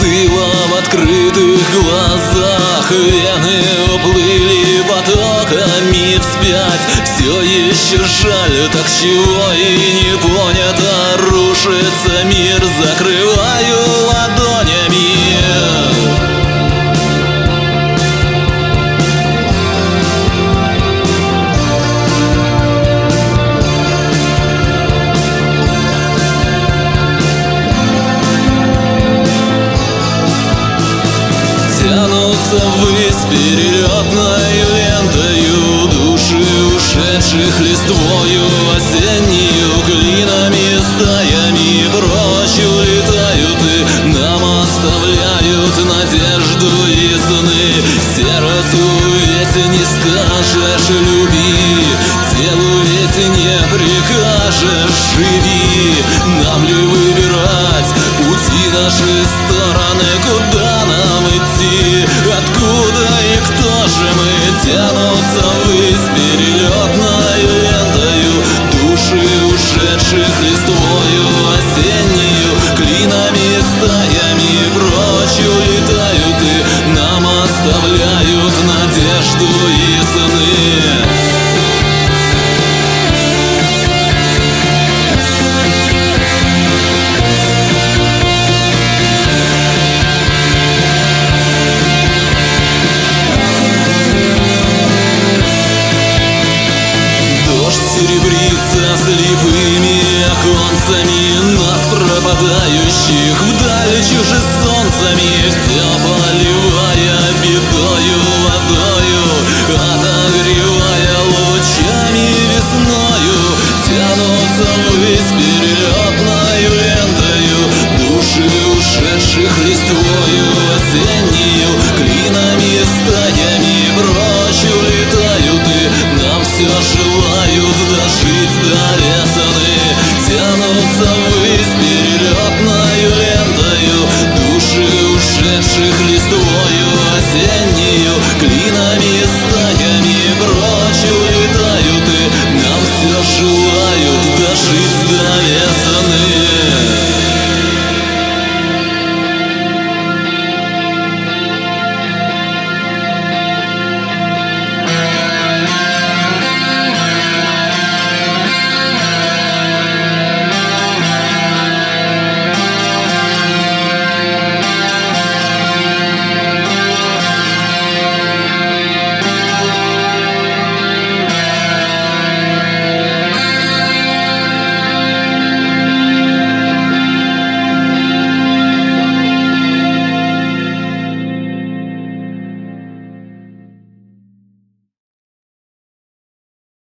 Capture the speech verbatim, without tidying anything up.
Застыла в открытых глазах, вены уплыли потоками вспять. Все еще жаль, так чего и не понято. Рушится мир, закрываю ладонями. Тянутся ввысь перелетной лентою души ушедших листвою осеннею, клинами стаями прочь улетают и нам оставляют надежду и сны. Сердцу ведь не скажешь люби, телу ведь не прикажешь живи. Нам ли выбирать пути наши стороны, куда нам идти, откуда и кто же мы? Тянутся ввысь перелетной лентою души ушедших листвою осеннею, клинами стаями прочь улетают и нам оставляют надежду и сны. Серебрится слепыми оконцами нас пропадающих вдаль чужесолнцами, все поливая бедою водою, отогревая лучами весною. Тянутся ввысь перелетною лентою души ушедших листвою осеннею, клинами стаями прочь улетают и нам все желают дожить до весны. Тянутся ввысь